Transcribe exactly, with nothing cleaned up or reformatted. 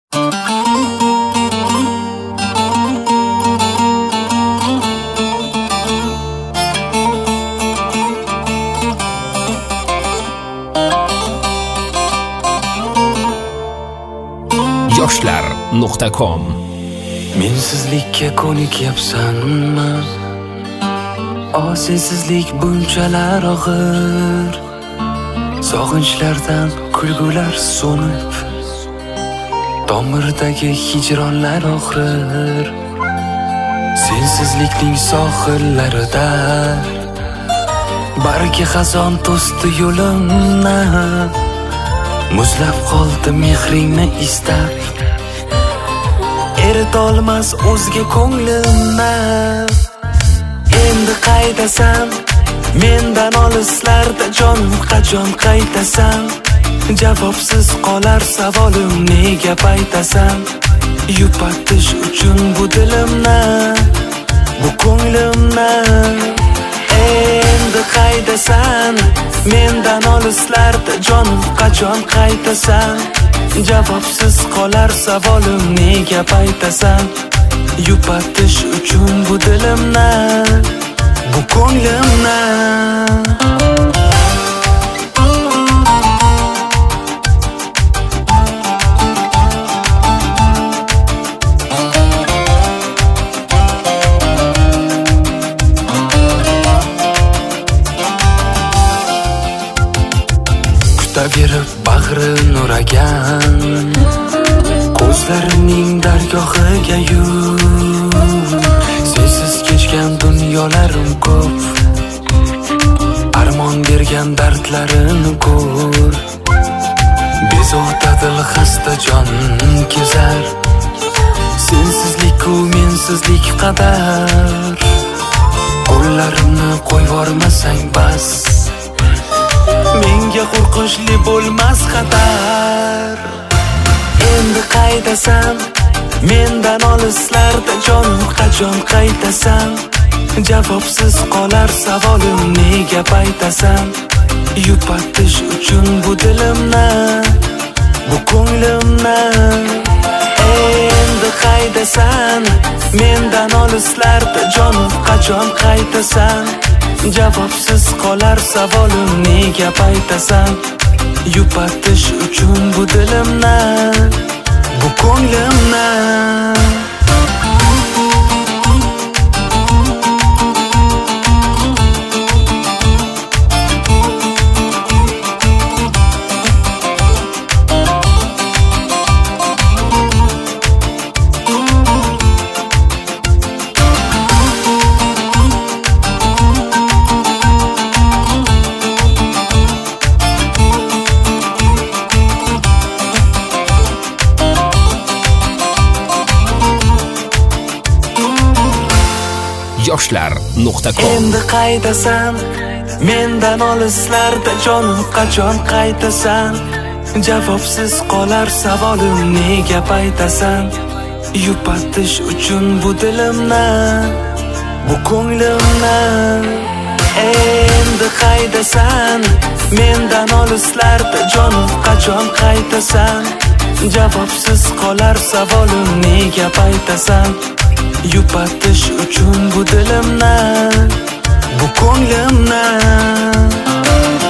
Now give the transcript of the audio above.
yoshlar nuqta com. Mensizlikka ko'nikyapsanmi? Osisizlik bunchalar og'ir. Sog'inchlardan kulgular so'nib, tomirdagi hijronlar og'rir. Sensizlikning sohillarida bargi xazon to'sdi yo'limni. Muzlab qoldi mehringni istab, eritolmas o'zga ko'nglimni. Endi qaydasan? Mendan olislarda jonim qachon qaytasan? Javobsiz qolar savolim, nega paytasan? Yupatish uchun bu dilimni, bu ko'nglimni. Endi qaydasan? Mendan olislarda jonim qachon qaytasan? Javobsiz qolar savolim, nega paytasan? Yupatish uchun bu dilimni, bu ko'nglimni. Kutaverib bag'ri nuragan, ko'zlarining dargohiga yur. Sensiz kechgan dunyolarim ko'p, armon bergan dardlarini ko'r. Bezovta dil xasta jon kezar, sensizlik-ku mensizlik qadar. Qo'llarimni qo'yvormasang bas, menga qo'rqinchli bo'lmas xatar. Endi qaydasan? Mendan olislarda jonim qachon qaytasan? Javobsiz qolar savolim, nega paytasan? Yupatish uchun bu dilimni, bu ko'nglimni. Endi qaydasan? Mendan olislarda jonim qachon qaytasan? Javobsiz qolar savolim, nega paytasan? Yupatish uchun bu dilimni, bu ko'nglimni. yoshlar nuqta com. Endi qaydasan? Mendan olislarda jonim qachon qaytasan? Javobsiz qolar savolim, nega paytasan? Yupatish uchun bu dilimni, bu ko'nglimni. Endi qaydasan? Mendan olislarda jonim qachon qaytasan? Javobsiz qolar savolim, nega paytasan? Yupatish uchun bu dilimni, bu ko'nglimni.